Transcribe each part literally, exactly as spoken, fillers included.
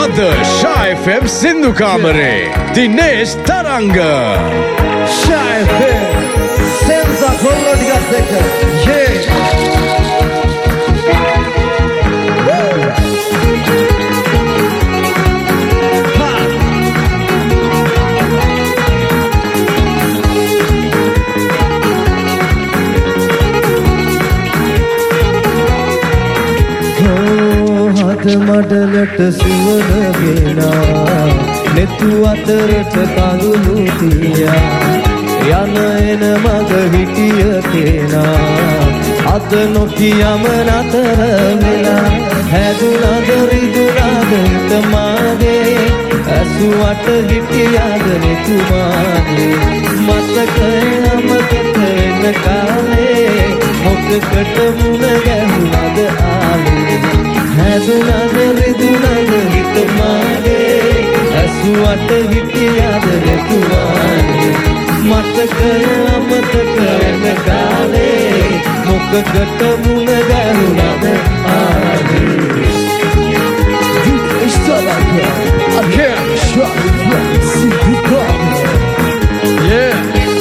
The Shy F M Sindhu Kamare Dinesh Taranga Shy F M Senza Kollo di Gazzetta Yeah මඩලට සිවන ගෙනා නෙතු අතරට කඳුළු තියා යන එන මග හිටිය කෙනා අද නොකියම නතර වෙලා හැදුනද රිදුනද හිතමාගේ ඇසුවට හිටියද නෙතුමාගේ මතකය අමතක වෙන කාලේ මොකකට මුණ ගැහුනද ආවේ හැදුනද රිදුනද හිතමාගේ ඇසුවට හිටියද නෙතුමාගේ මතකය අමතක වෙන කාලේ මොකකට මුණ ගැහුනද ආවේ It's still like that Again Shy F M Sindhu Kamare Yeah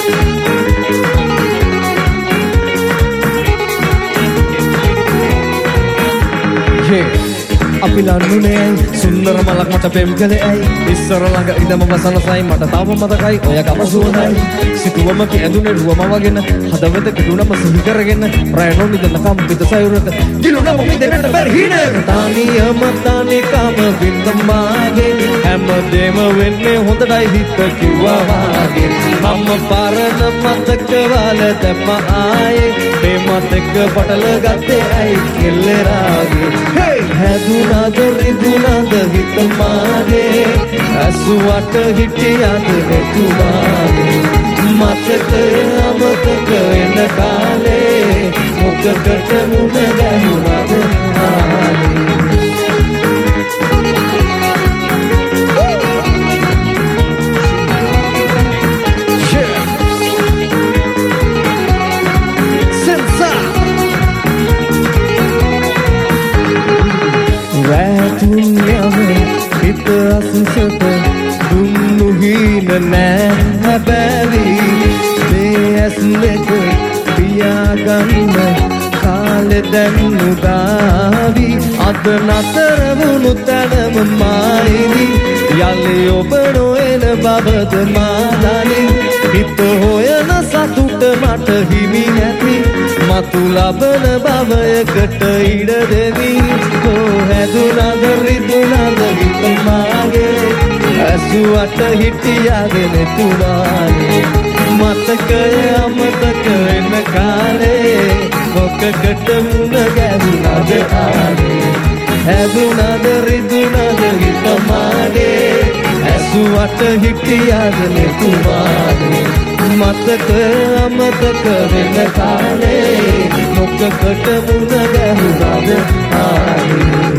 අපි ලන්නුනේ ඇයි සුන්දර මලක් මට පෙම් කළේ ඇයි ඉස්සර ළඟ ඉඳම වසනසයි මට තාම මතකයි ඔය ගම සුවඳයි සිතුවම කැඳුනේ රුවම වගෙන හදවත කිදුනම සිහි කරගෙන රැණෝ නිදන කම්පිත සයුරක දිලුනම මිදෙන්නට බැරි හිනේ තානියම තානිකම බින්දමාගේ හැමදේම වෙන්නේ හොඳටයි හිත කිව්වා වාගේ මම පරණ මතක වල දැම්ම ආයේ මේ මතක පටල ගත්තේ ඇයි කෙල්ලරාගේ hey හැදුනද රිදුනද හිතමාගේ ඇසුවට හිටියද නෙතුමාගේ මතකය අමතක වෙන කාලේ මොකකට මුණ ගැහුනද ආවේ හිත අසුසට දුන්නු හීන නෑ හැබැයි මේ ඇස් දෙක පියාගන්න කාලෙ දැන් උදාවි අද නතර වුණු තැනම මායිනි යලි ඔබ නොඑන බවද මාදනි හිත හොයන සතුට මට හිමි නැති මතු ලබන භවයකට ඉඩ දෙවි කෝ හැදුනද රිදුනද හිතමාගේ ඇසුවට හිටියද නෙතුමාගේ මතකය අමතක වෙන කාලේ මොකකට මුණ ගැහුනද ආවේ හැදුනද රිදුනද හිතමාගේ ඇසුවට හිටියද නෙතුමාගේ මතකය අමතක වෙන කාලේ මොකකට මුණ ගැහුනද ආවේ